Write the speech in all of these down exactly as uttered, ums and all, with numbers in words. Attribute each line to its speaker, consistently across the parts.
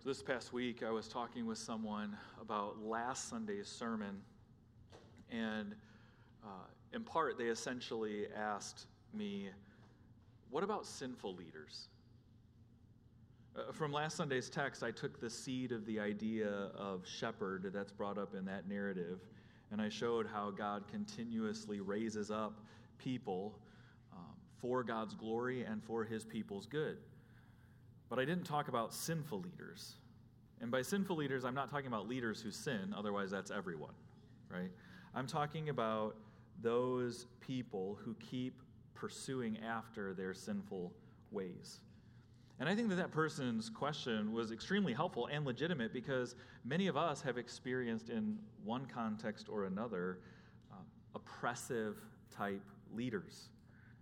Speaker 1: So this past week, I was talking with someone about last Sunday's sermon, and uh, in part, they essentially asked me, what about sinful leaders? Uh, from last Sunday's text, I took the seed of the idea of shepherd that's brought up in that narrative, and I showed how God continuously raises up people um, for God's glory and for his people's good. But I didn't talk about sinful leaders. And by sinful leaders, I'm not talking about leaders who sin, otherwise that's everyone, right? I'm talking about those people who keep pursuing after their sinful ways. And I think that that person's question was extremely helpful and legitimate because many of us have experienced in one context or another uh, oppressive type leaders.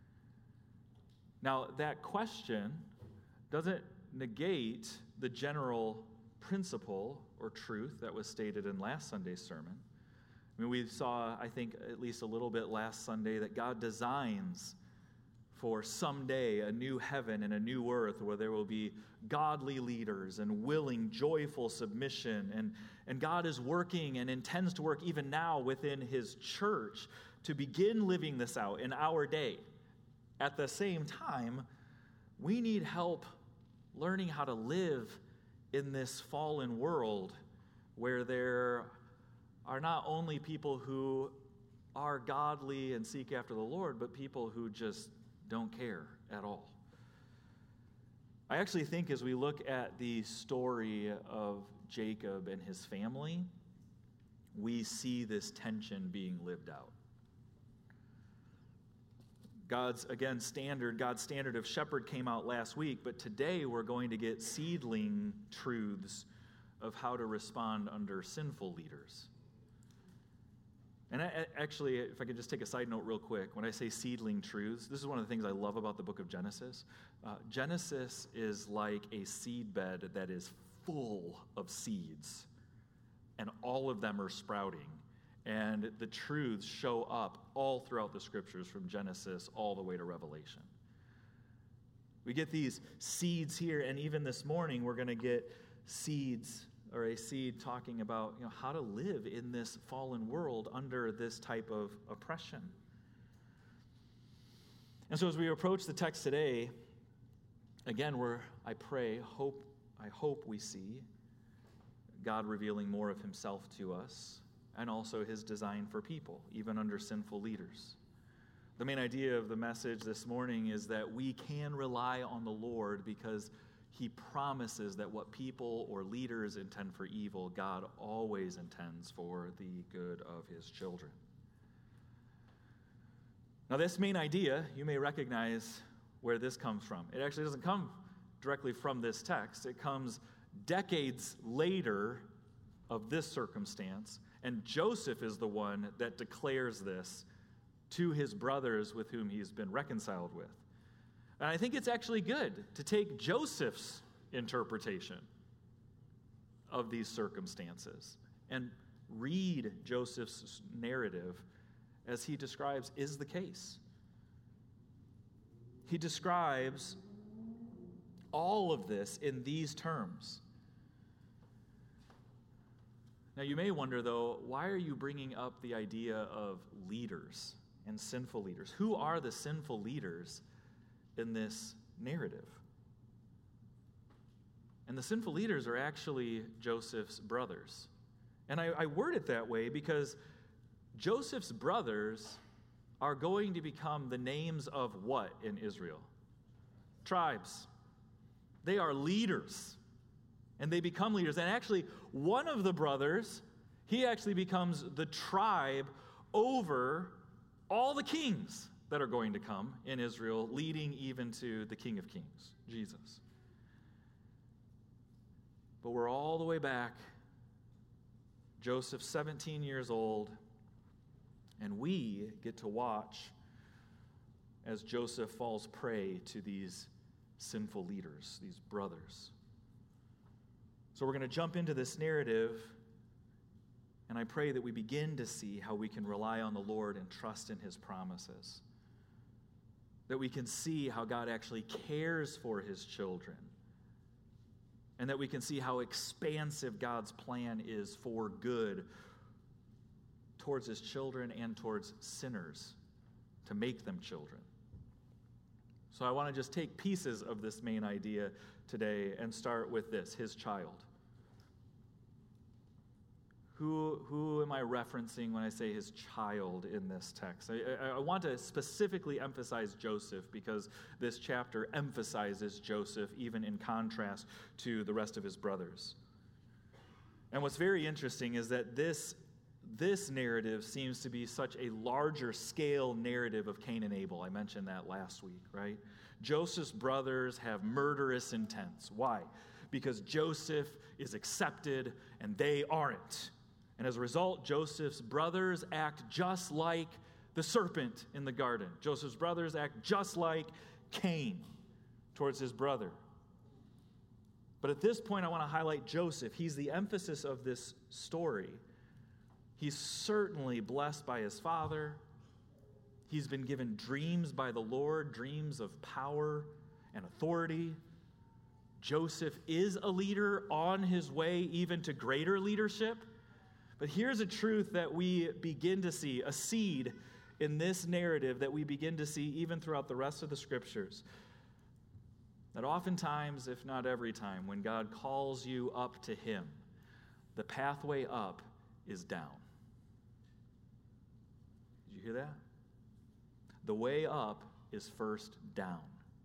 Speaker 1: Now, that question doesn't negate the general principle or truth that was stated in last Sunday's sermon. I mean, we saw, I think, at least a little bit last Sunday that God designs for someday a new heaven and a new earth where there will be godly leaders and willing, joyful submission. And, and God is working and intends to work even now within his church to begin living this out in our day. At the same time, we need help learning how to live in this fallen world where there are not only people who are godly and seek after the Lord, but people who just don't care at all. I actually think as we look at the story of Jacob and his family, we see this tension being lived out. God's, again, standard, God's standard of shepherd came out last week, but today we're going to get seedling truths of how to respond under sinful leaders. And I, actually, if I could just take a side note real quick, when I say seedling truths, this is one of the things I love about the book of Genesis. Uh, Genesis is like a seed bed that is full of seeds, and all of them are sprouting. And the truths show up all throughout the scriptures from Genesis all the way to Revelation. We get these seeds here, and even this morning we're going to get seeds or a seed talking about, you know, how to live in this fallen world under this type of oppression. And so as we approach the text today, again, we're, I pray, hope, I hope we see God revealing more of himself to us, and also his design for people, even under sinful leaders. The main idea of the message this morning is that we can rely on the Lord because he promises that what people or leaders intend for evil, God always intends for the good of his children. Now, this main idea, you may recognize where this comes from. It actually doesn't come directly from this text. It comes decades later of this circumstance. And Joseph is the one that declares this to his brothers with whom he's been reconciled with. And I think it's actually good to take Joseph's interpretation of these circumstances and read Joseph's narrative as he describes is the case. He describes all of this in these terms. Now, you may wonder, though, why are you bringing up the idea of leaders and sinful leaders? Who are the sinful leaders in this narrative? And the sinful leaders are actually Joseph's brothers. And I, I word it that way because Joseph's brothers are going to become the names of what in Israel? Tribes. They are leaders. And they become leaders. And actually, one of the brothers, he actually becomes the tribe over all the kings that are going to come in Israel, leading even to the King of Kings, Jesus. But we're all the way back. Joseph's seventeen years old, and we get to watch as Joseph falls prey to these sinful leaders, these brothers. So we're going to jump into this narrative, and I pray that we begin to see how we can rely on the Lord and trust in his promises. That we can see how God actually cares for his children and that we can see how expansive God's plan is for good towards his children and towards sinners, to make them children. So I want to just take pieces of this main idea today and start with this, his child. Who, who am I referencing when I say his child in this text? I, I, I want to specifically emphasize Joseph because this chapter emphasizes Joseph even in contrast to the rest of his brothers. And what's very interesting is that this, this narrative seems to be such a larger scale narrative of Cain and Abel. I mentioned that last week, right? Joseph's brothers have murderous intents. Why? Because Joseph is accepted and they aren't. And as a result, Joseph's brothers act just like the serpent in the garden. Joseph's brothers act just like Cain towards his brother. But at this point, I want to highlight Joseph. He's the emphasis of this story. He's certainly blessed by his father. He's been given dreams by the Lord, dreams of power and authority. Joseph is a leader on his way even to greater leadership. But here's a truth that we begin to see, a seed in this narrative that we begin to see even throughout the rest of the scriptures. That oftentimes, if not every time, when God calls you up to him, the pathway up is down. Did you hear that? The way up is first down.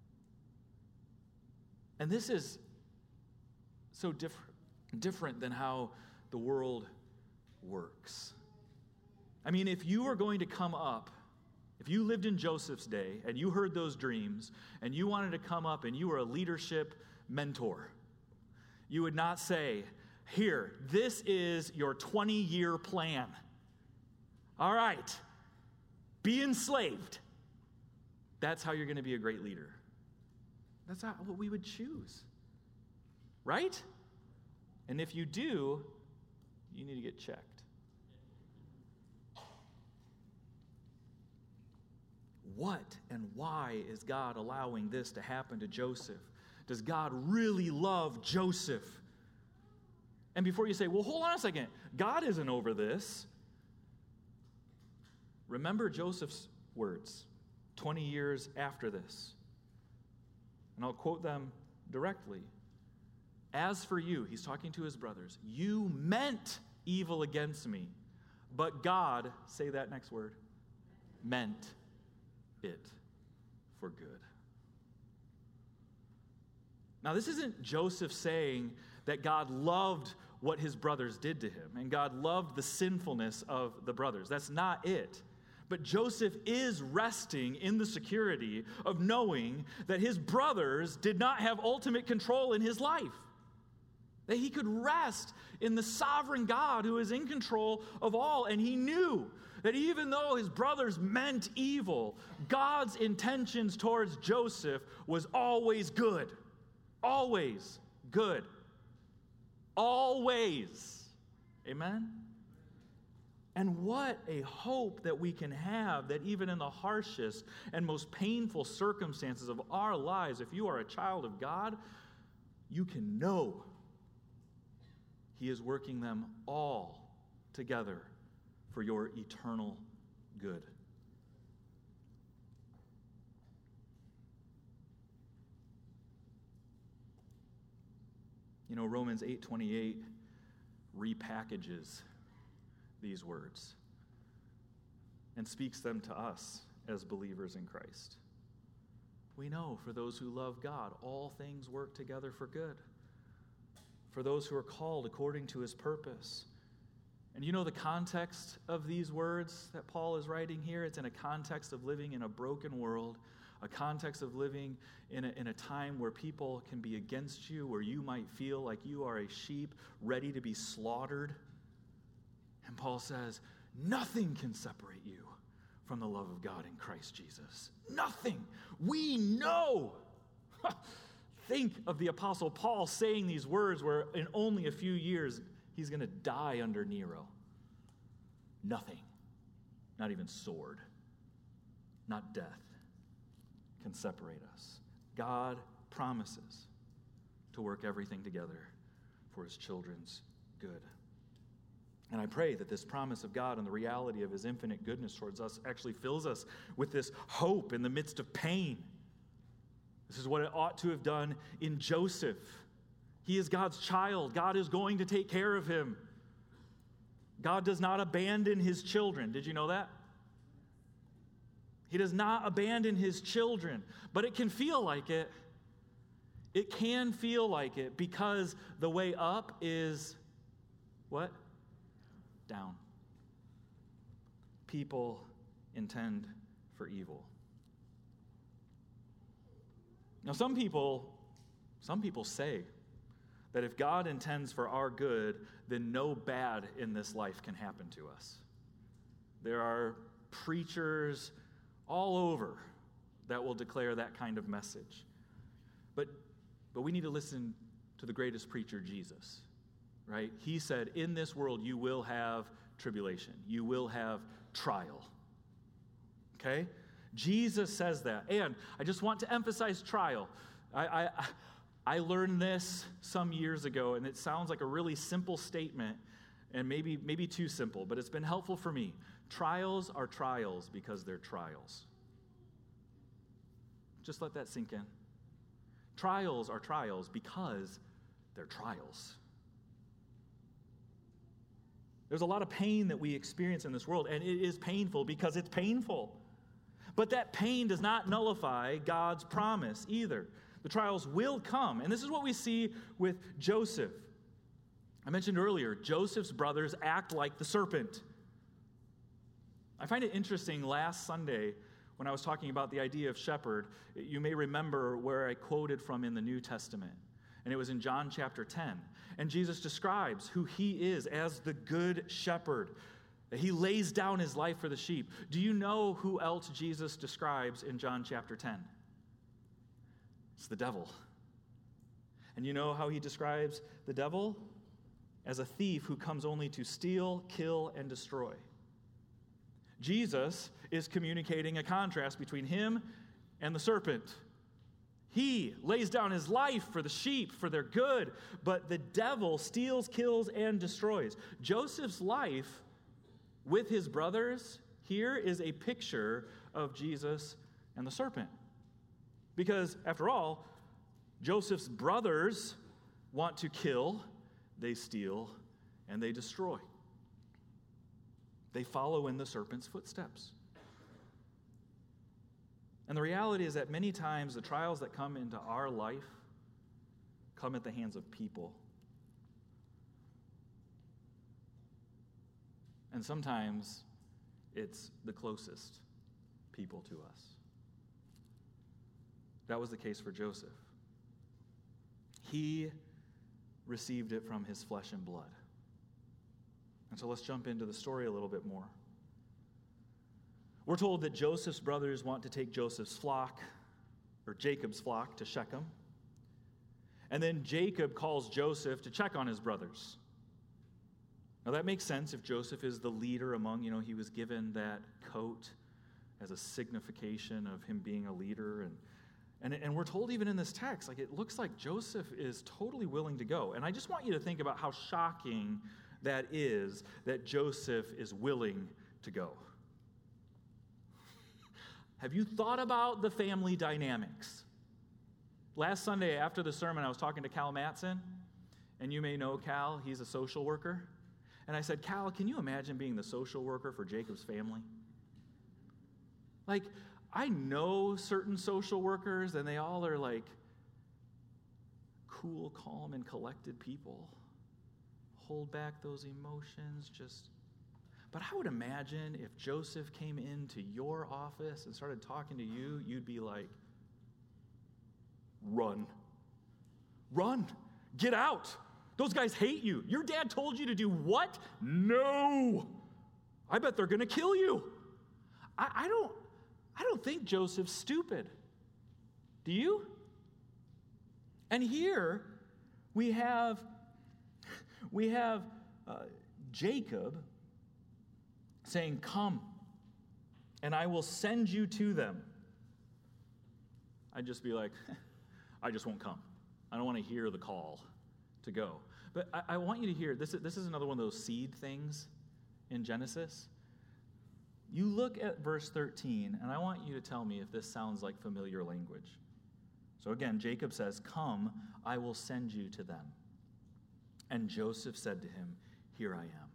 Speaker 1: And this is so different, different than how the world works. I mean, if you were going to come up, if you lived in Joseph's day and you heard those dreams and you wanted to come up and you were a leadership mentor, you would not say, here, this is your twenty-year plan. All right, be enslaved. That's how you're going to be a great leader. That's not what we would choose, right? And if you do, you need to get checked. What and why is God allowing this to happen to Joseph? Does God really love Joseph? And before you say, well, hold on a second, God isn't over this. Remember Joseph's words twenty years after this. And I'll quote them directly. As for you, he's talking to his brothers, you meant evil against me, but God, say that next word, meant it for good. Now, this isn't Joseph saying that God loved what his brothers did to him, and God loved the sinfulness of the brothers. That's not it. But Joseph is resting in the security of knowing that his brothers did not have ultimate control in his life. That he could rest in the sovereign God who is in control of all. And he knew that even though his brothers meant evil, God's intentions towards Joseph was always good. Always good. Always. Amen? And what a hope that we can have that even in the harshest and most painful circumstances of our lives, if you are a child of God, you can know he is working them all together for your eternal good. You know, Romans eight twenty-eight repackages these words and speaks them to us as believers in Christ. We know for those who love God, all things work together for good. For those who are called according to his purpose. And you know the context of these words that Paul is writing here? It's in a context of living in a broken world, a context of living in a, in a time where people can be against you, where you might feel like you are a sheep ready to be slaughtered. And Paul says, nothing can separate you from the love of God in Christ Jesus. Nothing. We know. Think of the Apostle Paul saying these words where in only a few years he's going to die under Nero. Nothing, not even sword, not death, can separate us. God promises to work everything together for his children's good. And I pray that this promise of God and the reality of his infinite goodness towards us actually fills us with this hope in the midst of pain. This is what it ought to have done in Joseph. He is God's child. God is going to take care of him. God does not abandon his children. Did you know that? He does not abandon his children. But it can feel like it. It can feel like it because the way up is what? Down. People intend for evil. Now, some people, some people say that if God intends for our good, then no bad in this life can happen to us. There are preachers all over that will declare that kind of message. But, but we need to listen to the greatest preacher, Jesus. Right? He said, in this world you will have tribulation. You will have trial. Okay? Jesus says that. And I just want to emphasize trial. I, I, I learned this some years ago, and it sounds like a really simple statement, and maybe, maybe too simple, but it's been helpful for me. Trials are trials because they're trials. Just let that sink in. Trials are trials because they're trials. There's a lot of pain that we experience in this world, and it is painful because it's painful. But that pain does not nullify God's promise either. The trials will come, and this is what we see with Joseph. I mentioned earlier, Joseph's brothers act like the serpent. I find it interesting, last Sunday, when I was talking about the idea of shepherd, you may remember where I quoted from in the New Testament, and it was in John chapter ten. And Jesus describes who he is as the good shepherd. He lays down his life for the sheep. Do you know who else Jesus describes in John chapter ten? It's the devil. And you know how he describes the devil? As a thief who comes only to steal, kill, and destroy. Jesus is communicating a contrast between him and the serpent. He lays down his life for the sheep, for their good, but the devil steals, kills, and destroys. Joseph's life with his brothers here is a picture of Jesus and the serpent. Because, after all, Joseph's brothers want to kill, they steal, and they destroy. They follow in the serpent's footsteps. And the reality is that many times the trials that come into our life come at the hands of people. And sometimes it's the closest people to us. That was the case for Joseph. He received it from his flesh and blood. And so let's jump into the story a little bit more. We're told that Joseph's brothers want to take Joseph's flock, or Jacob's flock, to Shechem. And then Jacob calls Joseph to check on his brothers. Now that makes sense if Joseph is the leader among, you know, he was given that coat as a signification of him being a leader. And, and, and we're told even in this text, like it looks like Joseph is totally willing to go. And I just want you to think about how shocking that is that Joseph is willing to go. Have you thought about the family dynamics? Last Sunday after the sermon, I was talking to Cal Matson, and you may know Cal, he's a social worker. And I said, Cal, can you imagine being the social worker for Jacob's family? Like, I know certain social workers, and they all are like cool, calm, and collected people. Hold back those emotions, just... But I would imagine if Joseph came into your office and started talking to you, you'd be like, run. Run. Get out. Those guys hate you. Your dad told you to do what? No. I bet they're going to kill you. I, I don't I don't think Joseph's stupid. Do you? And here we have we have uh, Jacob saying, come, and I will send you to them. I'd just be like, I just won't come. I don't want to hear the call to go. But I, I want you to hear, this is, this is another one of those seed things in Genesis. You look at verse thirteen, and I want you to tell me if this sounds like familiar language. So again, Jacob says, "Come, I will send you to them." And Joseph said to him, "Here I am."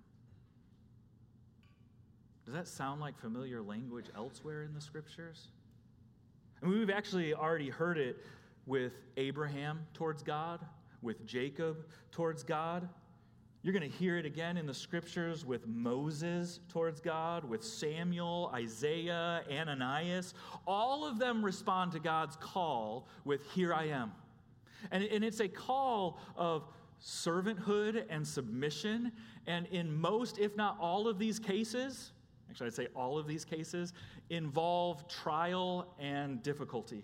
Speaker 1: Does that sound like familiar language elsewhere in the scriptures? I mean, we've actually already heard it with Abraham towards God, with Jacob towards God. You're going to hear it again in the scriptures with Moses towards God, with Samuel, Isaiah, Ananias. All of them respond to God's call with, "Here I am." And, and it's a call of servanthood and submission. And in most, if not all of these cases, actually I'd say all of these cases, involve trial and difficulty.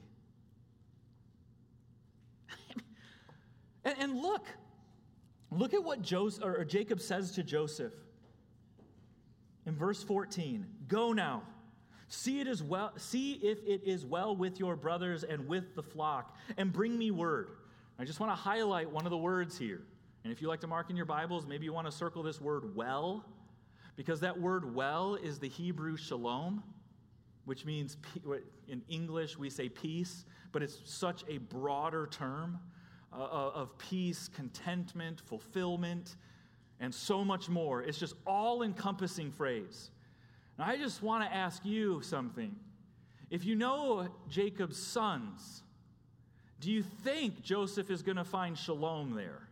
Speaker 1: and, and look, Look at what Joseph, or Jacob says to Joseph in verse fourteen. "Go now, see it is well, see if it is well with your brothers and with the flock, and bring me word." I just want to highlight one of the words here. And if you like to mark in your Bibles, maybe you want to circle this word "well," because that word "well" is the Hebrew shalom, which means, in English we say peace, but it's such a broader term. Uh, of peace, contentment, fulfillment, and so much more. It's just all-encompassing phrase. Now, I just want to ask you something. If you know Jacob's sons, do you think Joseph is going to find shalom there?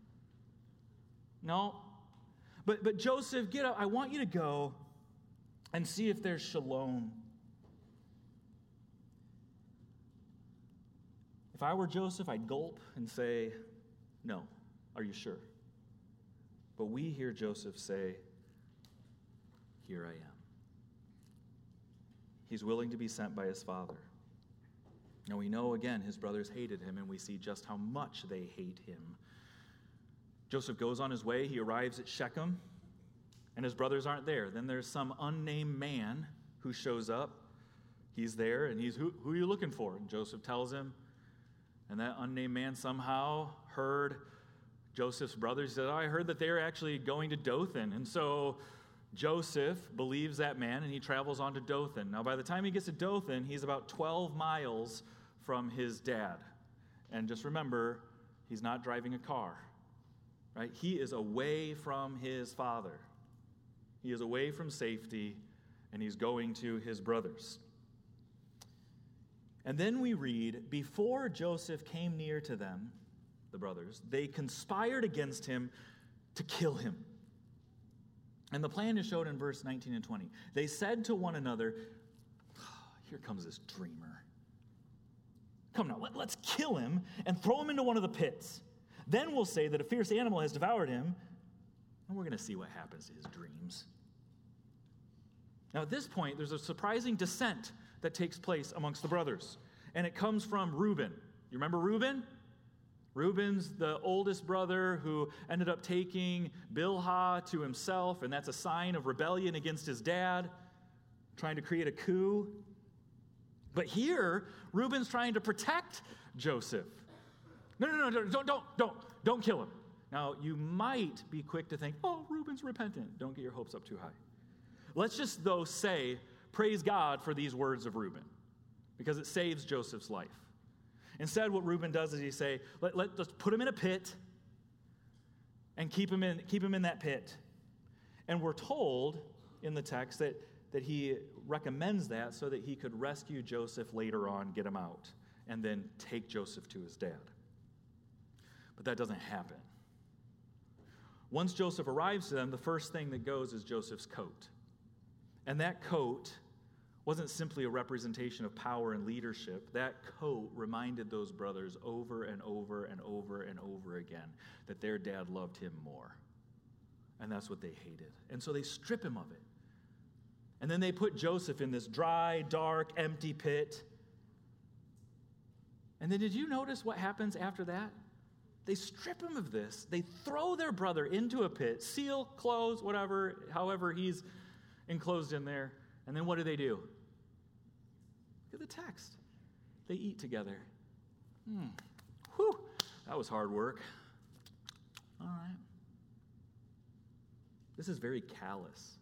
Speaker 1: No? But, but Joseph, get up. I want you to go and see if there's shalom. If I were Joseph, I'd gulp and say, "No, are you sure?" But we hear Joseph say, "Here I am." He's willing to be sent by his father. And we know, again, his brothers hated him, and we see just how much they hate him. Joseph goes on his way. He arrives at Shechem, and his brothers aren't there. Then there's some unnamed man who shows up. He's there, and he's, who, who are you looking for? And Joseph tells him. And that unnamed man somehow heard Joseph's brothers. He said, "Oh, I heard that they're actually going to Dothan." And so Joseph believes that man, and he travels on to Dothan. Now, by the time he gets to Dothan, he's about twelve miles from his dad. And just remember, he's not driving a car, right? He is away from his father. He is away from safety, and he's going to his brothers. And then we read, before Joseph came near to them, the brothers, they conspired against him to kill him. And the plan is shown in verse nineteen and twenty. They said to one another, oh, "Here comes this dreamer. Come now, let, let's kill him and throw him into one of the pits. Then we'll say that a fierce animal has devoured him, and we're going to see what happens to his dreams." Now at this point, there's a surprising dissent that takes place amongst the brothers. And it comes from Reuben. You remember Reuben? Reuben's the oldest brother who ended up taking Bilhah to himself, and that's a sign of rebellion against his dad, trying to create a coup. But here, Reuben's trying to protect Joseph. No, no, no, don't, don't, don't, don't kill him. Now, you might be quick to think, "Oh, Reuben's repentant." Don't get your hopes up too high. Let's just, though, say, praise God for these words of Reuben, because it saves Joseph's life. Instead, what Reuben does is he say, let, let, let's put him in a pit and keep him in, keep him in that pit. And we're told in the text that, that he recommends that so that he could rescue Joseph later on, get him out, and then take Joseph to his dad. But that doesn't happen. Once Joseph arrives to them, the first thing that goes is Joseph's coat. And that coat wasn't simply a representation of power and leadership. That coat reminded those brothers over and over and over and over again that their dad loved him more. And that's what they hated. And so they strip him of it. And then they put Joseph in this dry, dark, empty pit. And then did you notice what happens after that? They strip him of this. They throw their brother into a pit, seal, close, whatever, however he's enclosed in there. And then what do they do? Look at the text. They eat together. Hmm. Whew. That was hard work. All right. This is very callous.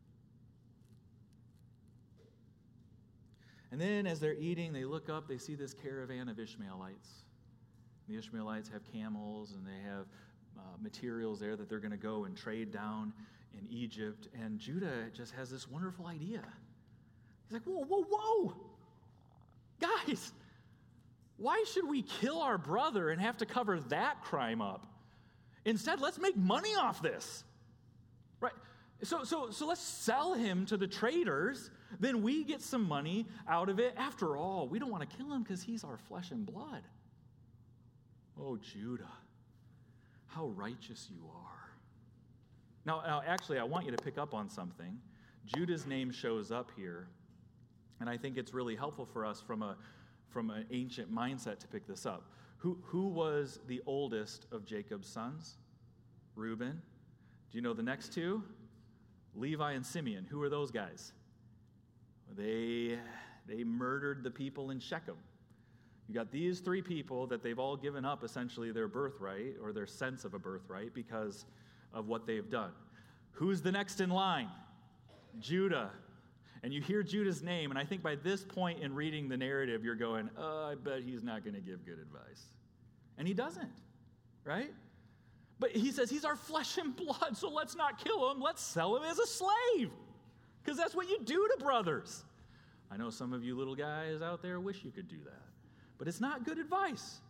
Speaker 1: And then as they're eating, they look up, they see this caravan of Ishmaelites. The Ishmaelites have camels, and they have uh, materials there that they're going to go and trade down in Egypt. And Judah just has this wonderful idea. He's like, whoa, whoa, whoa! Guys, why should we kill our brother and have to cover that crime up? Instead, let's make money off this. Right? So, so, so let's sell him to the traders. Then we get some money out of it. After all, we don't want to kill him because he's our flesh and blood. Oh, Judah, how righteous you are. Now, now, actually, I want you to pick up on something. Judah's name shows up here, and I think it's really helpful for us from a from an ancient mindset to pick this up. Who, who was the oldest of Jacob's sons? Reuben. Do you know the next two? Levi and Simeon. Who are those guys? They, they murdered the people in Shechem. You got these three people that they've all given up essentially their birthright or their sense of a birthright because of what they've done. Who's the next in line? Judah. And you hear Judah's name, and I think by this point in reading the narrative, you're going, oh, I bet he's not going to give good advice. And he doesn't, right? But he says, he's our flesh and blood, so let's not kill him. Let's sell him as a slave, because that's what you do to brothers. I know some of you little guys out there wish you could do that, but it's not good advice.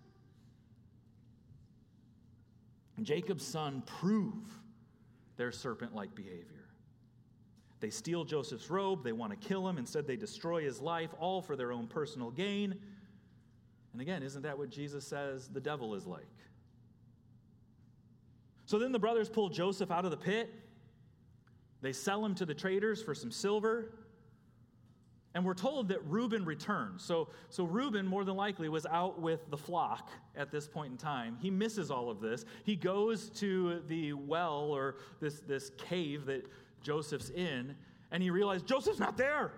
Speaker 1: And Jacob's sons prove their serpent-like behavior. They steal Joseph's robe. They want to kill him. Instead, they destroy his life, all for their own personal gain. And again, isn't that what Jesus says the devil is like? So then the brothers pull Joseph out of the pit. They sell him to the traders for some silver. And we're told that Reuben returned. So, so Reuben, more than likely, was out with the flock at this point in time. He misses all of this. He goes to the well, or this, this cave that Joseph's in, and he realized Joseph's not there.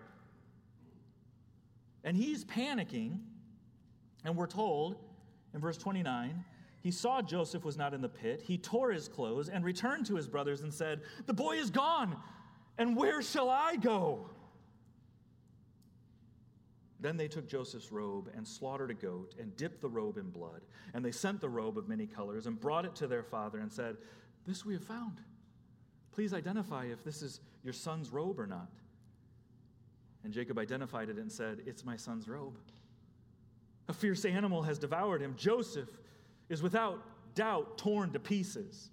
Speaker 1: And he's panicking, and we're told in verse twenty-nine, he saw Joseph was not in the pit. He tore his clothes and returned to his brothers and said, the boy is gone, and where shall I go? Then they took Joseph's robe and slaughtered a goat and dipped the robe in blood. And they sent the robe of many colors and brought it to their father and said, this we have found. Please identify if this is your son's robe or not. And Jacob identified it and said, it's my son's robe. A fierce animal has devoured him. Joseph is without doubt torn to pieces.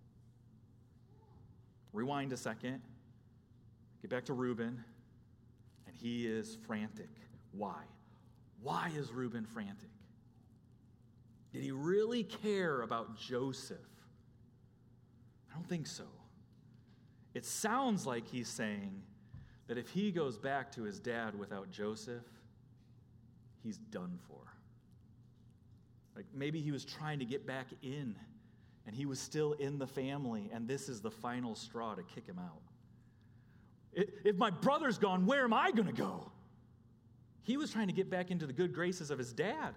Speaker 1: Rewind a second. Get back to Reuben. And he is frantic. Why? Why is Reuben frantic? Did he really care about Joseph? I don't think so. It sounds like he's saying that if he goes back to his dad without Joseph, he's done for. Like maybe he was trying to get back in, and he was still in the family, and this is the final straw to kick him out. If my brother's gone, where am I going to go? He was trying to get back into the good graces of his dad.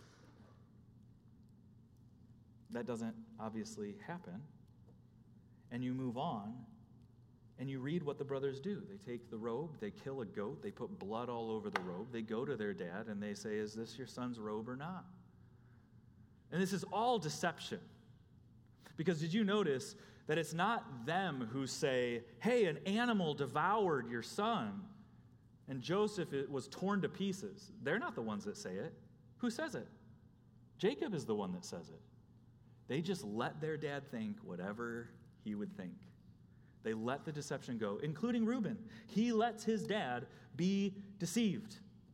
Speaker 1: That doesn't obviously happen. And you move on, and you read what the brothers do. They take the robe, they kill a goat, they put blood all over the robe, they go to their dad, and they say, is this your son's robe or not? And this is all deception. Because did you notice that it's not them who say, hey, an animal devoured your son, and Joseph was torn to pieces? They're not the ones that say it. Who says it? Jacob is the one that says it. They just let their dad think whatever he would think. They let the deception go, including Reuben. He lets his dad be deceived.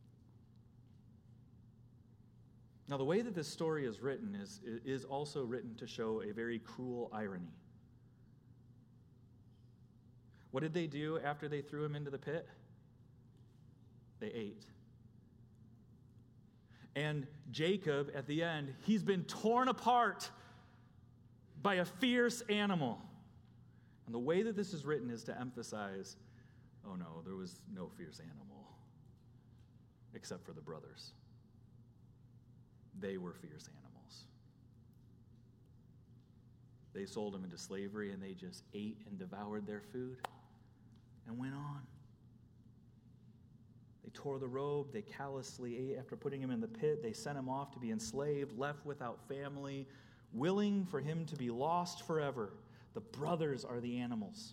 Speaker 1: Now, the way that this story is written is, is also written to show a very cruel irony. What did they do after they threw him into the pit? They ate. And Jacob, at the end, he's been torn apart by a fierce animal. And the way that this is written is to emphasize, oh no, there was no fierce animal, except for the brothers. They were fierce animals. They sold him into slavery, and they just ate and devoured their food and went on. They tore the robe. They callously ate. After putting him in the pit, they sent him off to be enslaved, left without family, willing for him to be lost forever. The brothers are the animals.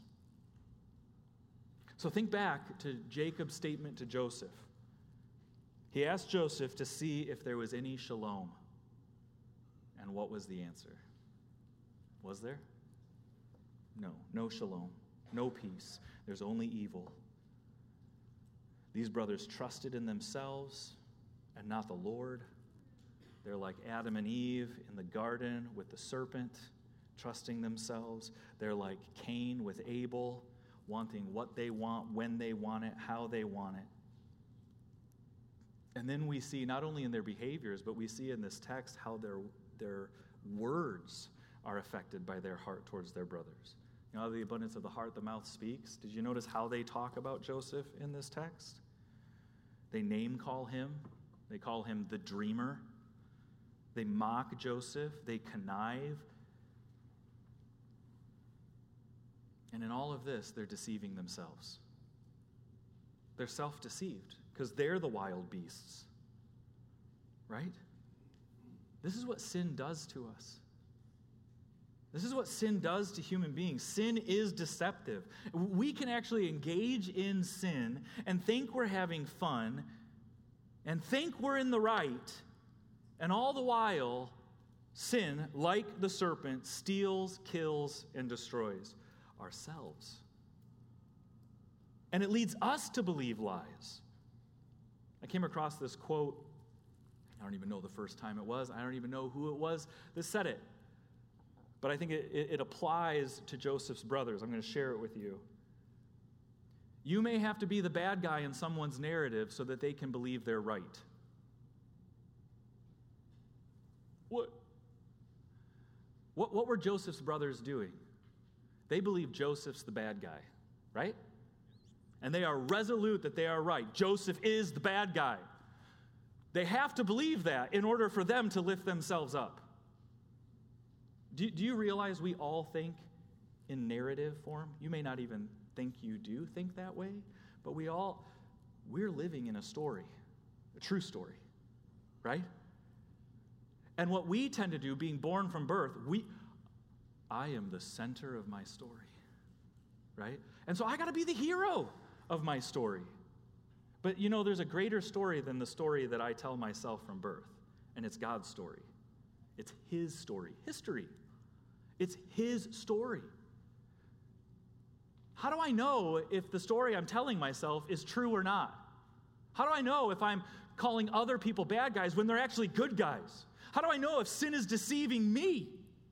Speaker 1: So think back to Jacob's statement to Joseph. He asked Joseph to see if there was any shalom. And what was the answer? Was there? No, no shalom, no peace. There's only evil. These brothers trusted in themselves and not the Lord. They're like Adam and Eve in the garden with the serpent, trusting themselves. They're like Cain with Abel, wanting what they want, when they want it, how they want it. And then we see, not only in their behaviors, but we see in this text how their, their words are affected by their heart towards their brothers. You know, out of the abundance of the heart, the mouth speaks. Did you notice how they talk about Joseph in this text? They name call him. They call him the dreamer. They mock Joseph. They connive. And in all of this, they're deceiving themselves. They're self-deceived because they're the wild beasts. Right? This is what sin does to us. This is what sin does to human beings. Sin is deceptive. We can actually engage in sin and think we're having fun and think we're in the right, and all the while, sin, like the serpent, steals, kills, and destroys ourselves. And it leads us to believe lies. I came across this quote. I don't even know the first time it was. I don't even know who it was that said it. But I think it, it, it applies to Joseph's brothers. I'm going to share it with you. You may have to be the bad guy in someone's narrative so that they can believe they're right. What, what, what were Joseph's brothers doing? They believe Joseph's the bad guy, right? And they are resolute that they are right. Joseph is the bad guy. They have to believe that in order for them to lift themselves up. Do, do you realize we all think in narrative form? You may not even think you do think that way, but we all, we're living in a story, a true story, right? And what we tend to do, being born from birth, we, I am the center of my story, right? And so I got to be the hero of my story. But you know, there's a greater story than the story that I tell myself from birth, and it's God's story. It's His story, history. It's His story. How do I know if the story I'm telling myself is true or not? How do I know if I'm calling other people bad guys when they're actually good guys? How do I know if sin is deceiving me?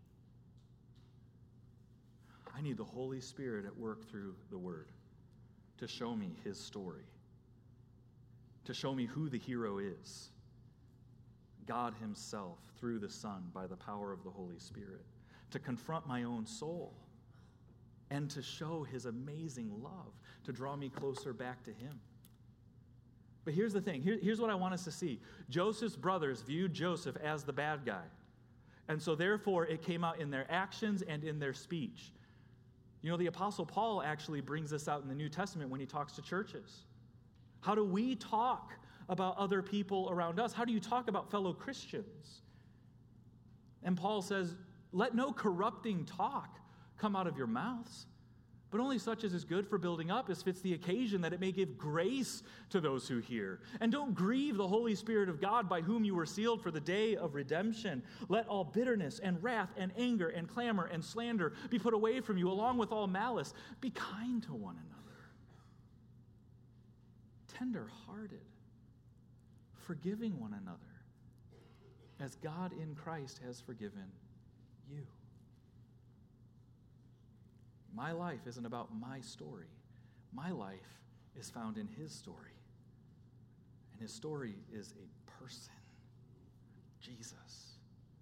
Speaker 1: I need the Holy Spirit at work through the Word to show me His story, to show me who the hero is. God Himself through the Son by the power of the Holy Spirit, to confront my own soul and to show His amazing love, to draw me closer back to Him. But here's the thing. Here, here's what I want us to see. Joseph's brothers viewed Joseph as the bad guy. And so therefore it came out in their actions and in their speech. You know, the Apostle Paul actually brings this out in the New Testament when he talks to churches. How do we talk about other people around us? How do you talk about fellow Christians? And Paul says, let no corrupting talk come out of your mouths, but only such as is good for building up, as fits the occasion, that it may give grace to those who hear. And don't grieve the Holy Spirit of God, by whom you were sealed for the day of redemption. Let all bitterness and wrath and anger and clamor and slander be put away from you, along with all malice. Be kind to one another, tender-hearted, forgiving one another, as God in Christ has forgiven you. My life isn't about my story. My life is found in His story. And His story is a person, Jesus.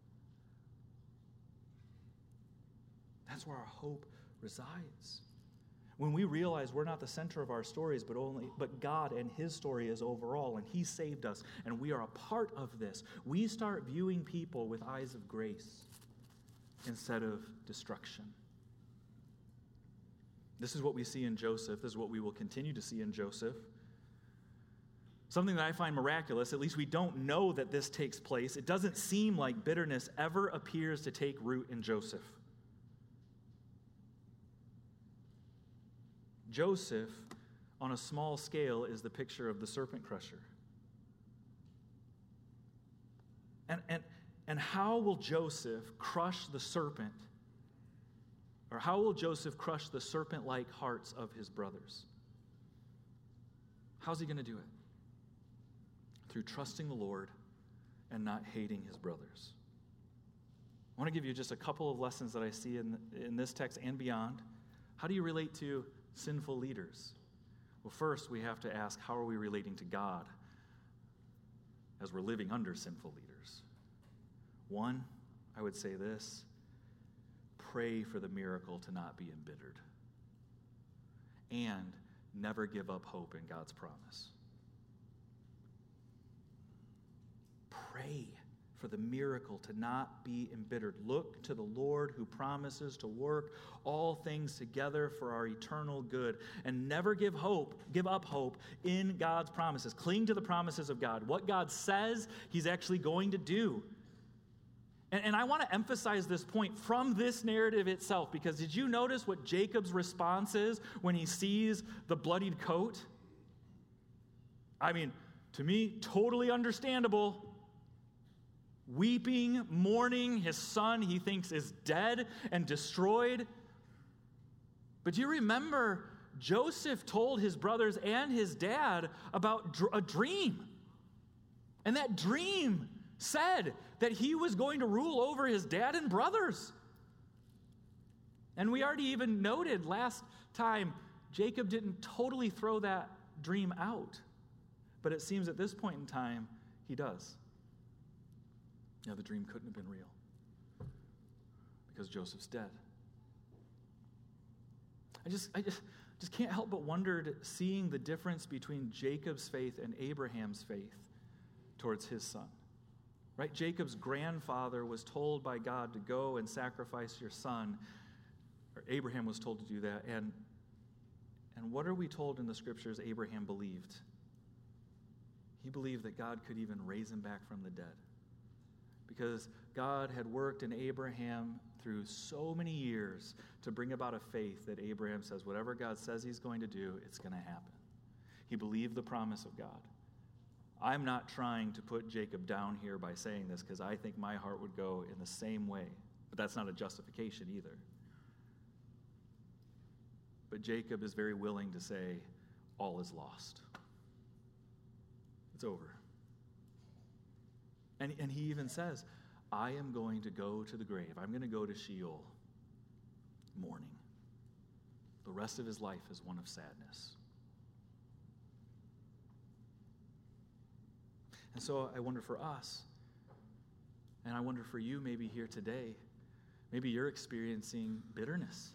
Speaker 1: That's where our hope resides. When we realize we're not the center of our stories, but only but God and His story is overall, and He saved us, and we are a part of this, we start viewing people with eyes of grace. instead of destruction. This is what we see in Joseph. This is what we will continue to see in Joseph. Something that I find miraculous, at least we don't know that this takes place. It doesn't seem like bitterness ever appears to take root in Joseph. Joseph, on a small scale, is the picture of the serpent crusher. And, and, and how will Joseph crush the serpent? Or how will Joseph crush the serpent-like hearts of his brothers? How's he going to do it? Through trusting the Lord and not hating his brothers. I want to give you just a couple of lessons that I see in, in this text and beyond. How do you relate to sinful leaders? Well, first, we have to ask, how are we relating to God as we're living under sinful leaders? One, I would say this: pray for the miracle to not be embittered. And never give up hope in God's promise. Pray for the miracle to not be embittered. Look to the Lord who promises to work all things together for our eternal good. And never give hope, give up hope in God's promises. Cling to the promises of God. What God says, he's actually going to do. And, and I want to emphasize this point from this narrative itself, because did you notice what Jacob's response is when he sees the bloodied coat? I mean, to me, totally understandable. Weeping, mourning his son he thinks is dead and destroyed. But do you remember Joseph told his brothers and his dad about dr- a dream? And that dream said that he was going to rule over his dad and brothers. And we already even noted last time, Jacob didn't totally throw that dream out. But it seems at this point in time, he does. Now, the dream couldn't have been real because Joseph's dead. I just, I just, just can't help but wonder, seeing the difference between Jacob's faith and Abraham's faith towards his son. Right? Jacob's grandfather was told by God to go and sacrifice your son. Or Abraham was told to do that. And, and what are we told in the scriptures Abraham believed? He believed that God could even raise him back from the dead. Because God had worked in Abraham through so many years to bring about a faith that Abraham says, whatever God says he's going to do, it's going to happen. He believed the promise of God. I'm not trying to put Jacob down here by saying this, because I think my heart would go in the same way. But that's not a justification either. But Jacob is very willing to say, all is lost. It's over. And, and he even says, I am going to go to the grave. I'm going to go to Sheol mourning. The rest of his life is one of sadness. And so I wonder for us, and I wonder for you maybe here today, maybe you're experiencing bitterness.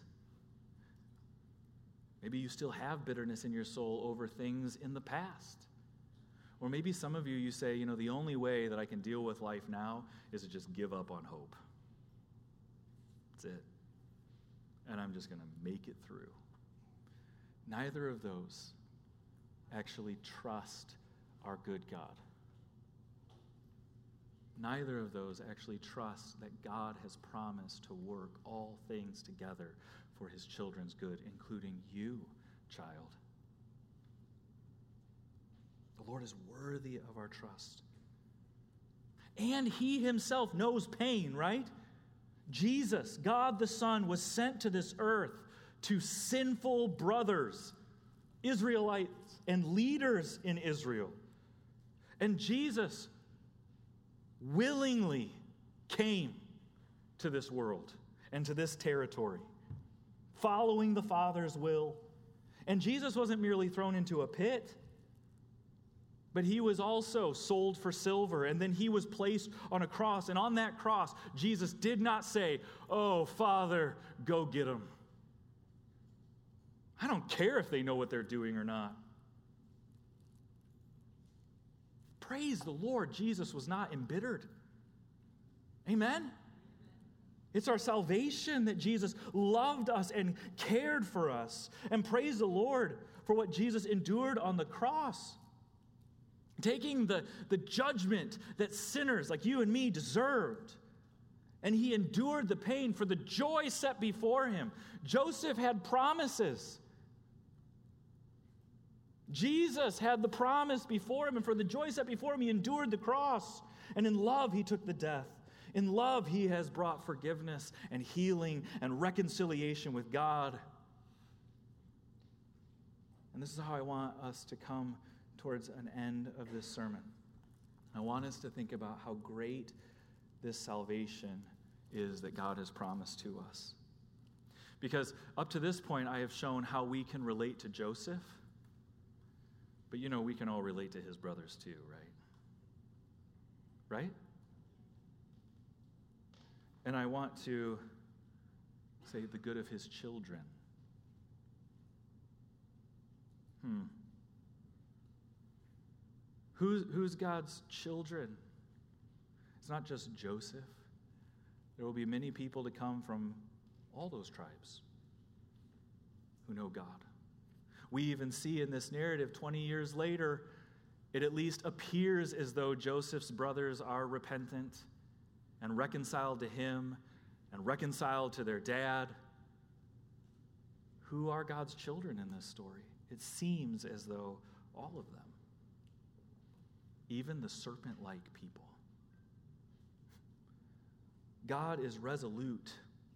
Speaker 1: Maybe you still have bitterness in your soul over things in the past. Or maybe some of you, you say, you know, the only way that I can deal with life now is to just give up on hope. That's it. And I'm just going to make it through. Neither of those actually trust our good God. Neither of those actually trust that God has promised to work all things together for his children's good, including you, child. The Lord is worthy of our trust. And he himself knows pain, right? Jesus, God the Son, was sent to this earth to sinful brothers, Israelites, and leaders in Israel. And Jesus willingly came to this world and to this territory, following the Father's will. And Jesus wasn't merely thrown into a pit, but he was also sold for silver, and then he was placed on a cross. And on that cross, Jesus did not say, oh, Father, go get them. I don't care if they know what they're doing or not. Praise the Lord, Jesus was not embittered. Amen? It's our salvation that Jesus loved us and cared for us. And praise the Lord for what Jesus endured on the cross, taking the, the judgment that sinners like you and me deserved. And he endured the pain for the joy set before him. Joseph had promises. Jesus had the promise before him, and for the joy set before him, he endured the cross. And in love, he took the death. In love, he has brought forgiveness and healing and reconciliation with God. And this is how I want us to come towards an end of this sermon. I want us to think about how great this salvation is that God has promised to us. Because up to this point, I have shown how we can relate to Joseph. But you know, we can all relate to his brothers too, right? Right? And I want to say the good of his children. Hmm. Who's, who's God's children? It's not just Joseph. There will be many people to come from all those tribes who know God. We even see in this narrative twenty years later, it at least appears as though Joseph's brothers are repentant and reconciled to him and reconciled to their dad. Who are God's children in this story? It seems as though all of them, even the serpent-like people. God is resolute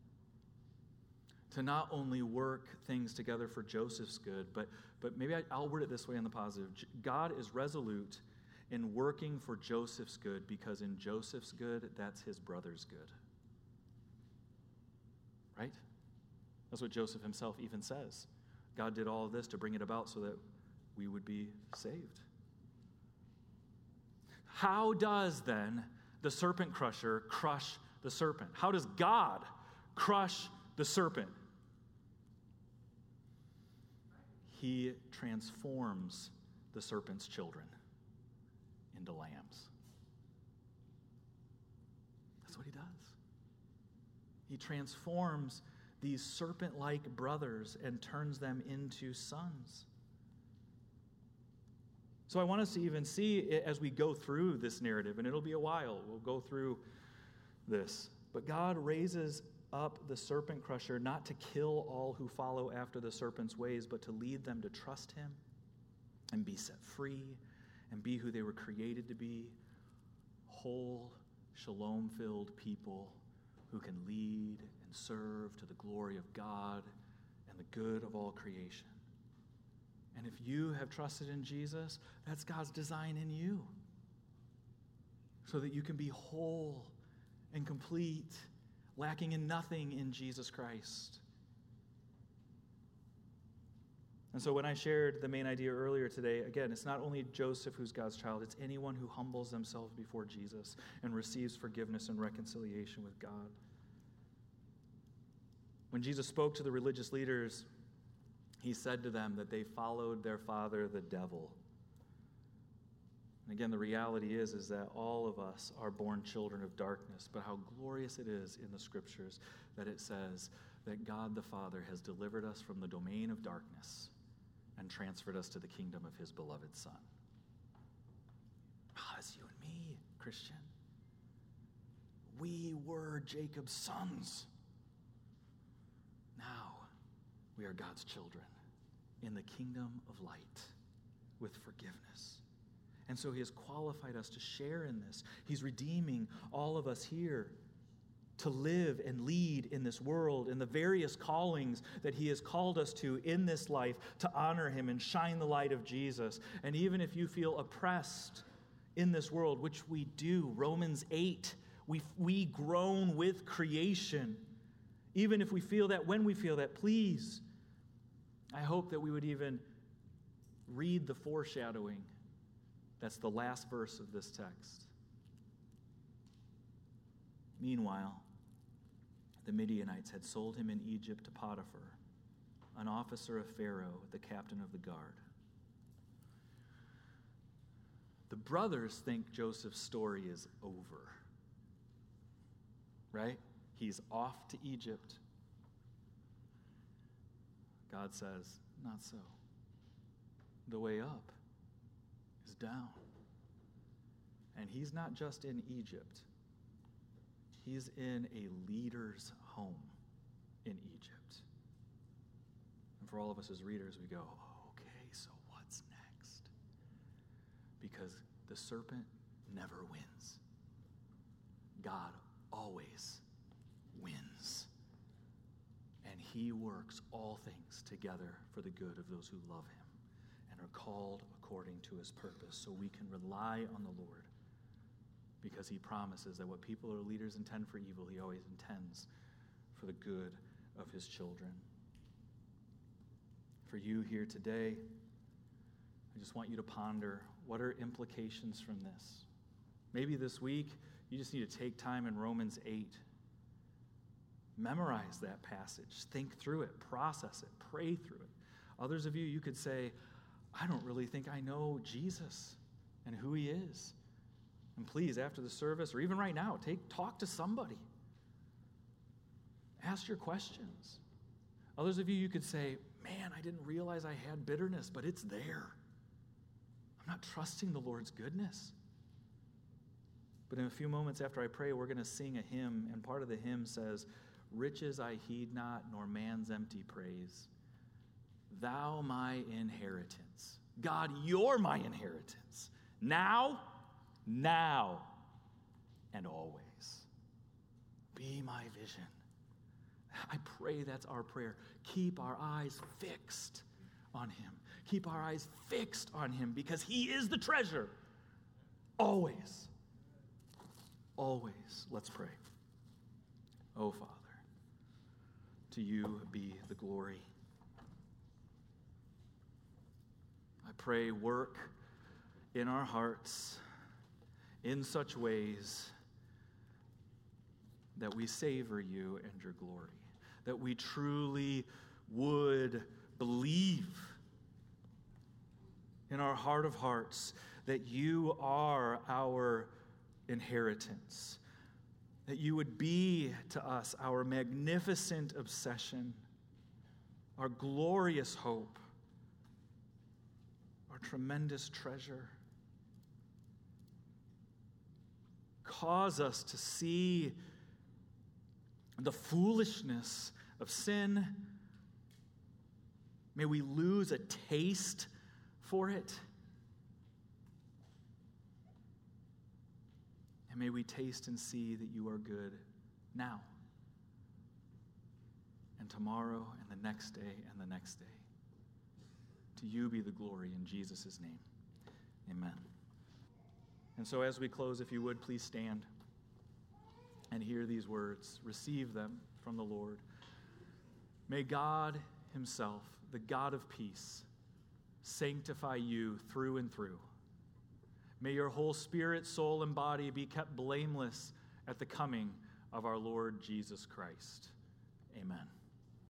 Speaker 1: to not only work things together for Joseph's good, but, but maybe I, I'll word it this way in the positive. God is resolute in working for Joseph's good, because in Joseph's good, that's his brother's good. Right? That's what Joseph himself even says. God did all of this to bring it about so that we would be saved. How does then the serpent crusher crush the serpent? How does God crush the serpent? He transforms the serpent's children into lambs. That's what he does. He transforms these serpent-like brothers and turns them into sons. So I want us to even see it as we go through this narrative, and it'll be a while. We'll go through this. But God raises up the serpent crusher not to kill all who follow after the serpent's ways, but to lead them to trust him and be set free and be who they were created to be, whole, shalom-filled people who can lead and serve to the glory of God and the good of all creation. And if you have trusted in Jesus, that's God's design in you, so that you can be whole and complete, lacking in nothing in Jesus Christ. And so when I shared the main idea earlier today, again, it's not only Joseph who's God's child, it's anyone who humbles themselves before Jesus and receives forgiveness and reconciliation with God. When Jesus spoke to the religious leaders, he said to them that they followed their father, the devil. And again, the reality is, is that all of us are born children of darkness, but how glorious it is in the scriptures that it says that God the Father has delivered us from the domain of darkness and transferred us to the kingdom of his beloved Son. Ah, that's you and me, Christian. We were Jacob's sons. Now we are God's children in the kingdom of light with forgiveness. And so he has qualified us to share in this. He's redeeming all of us here to live and lead in this world, in the various callings that he has called us to in this life, to honor him and shine the light of Jesus. And even if you feel oppressed in this world, which we do, Romans eight, we, we groan with creation. Even if we feel that, when we feel that, please, I hope that we would even read the foreshadowing. That's the last verse of this text. Meanwhile, the Midianites had sold him in Egypt to Potiphar, an officer of Pharaoh, the captain of the guard. The brothers think Joseph's story is over, right? He's off to Egypt. God says, not so. The way up is down. And he's not just in Egypt. He's in a leader's home in Egypt. And for all of us as readers, we go, okay, so what's next? Because the serpent never wins. God always wins. And he works all things together for the good of those who love him and are called according to his purpose. So we can rely on the Lord because he promises that what people or leaders intend for evil, he always intends for the good of his children. For you here today, I just want you to ponder, what are implications from this? Maybe this week, you just need to take time in Romans eight. Memorize that passage. Think through it. Process it. Pray through it. Others of you, you could say, I don't really think I know Jesus and who he is. And please, after the service, or even right now, take talk to somebody. Ask your questions. Others of you, you could say, man, I didn't realize I had bitterness, but it's there. I'm not trusting the Lord's goodness. But in a few moments after I pray, we're going to sing a hymn, and part of the hymn says, riches I heed not, nor man's empty praise. Thou my inheritance. God, you're my inheritance. Now, now, and always. Be my vision. I pray that's our prayer. Keep our eyes fixed on him. Keep our eyes fixed on him because he is the treasure. Always. Always. Let's pray. Oh, Father, to you be the glory. I pray, work in our hearts in such ways that we savor you and your glory, that we truly would believe in our heart of hearts that you are our inheritance, that you would be to us our magnificent obsession, our glorious hope, our tremendous treasure. Cause us to see the foolishness of sin. May we lose a taste for it. And may we taste and see that you are good now and tomorrow and the next day and the next day. To you be the glory in Jesus' name. Amen. And so as we close, if you would, please stand and hear these words. Receive them from the Lord. May God himself, the God of peace, sanctify you through and through. May your whole spirit, soul, and body be kept blameless at the coming of our Lord Jesus Christ. Amen.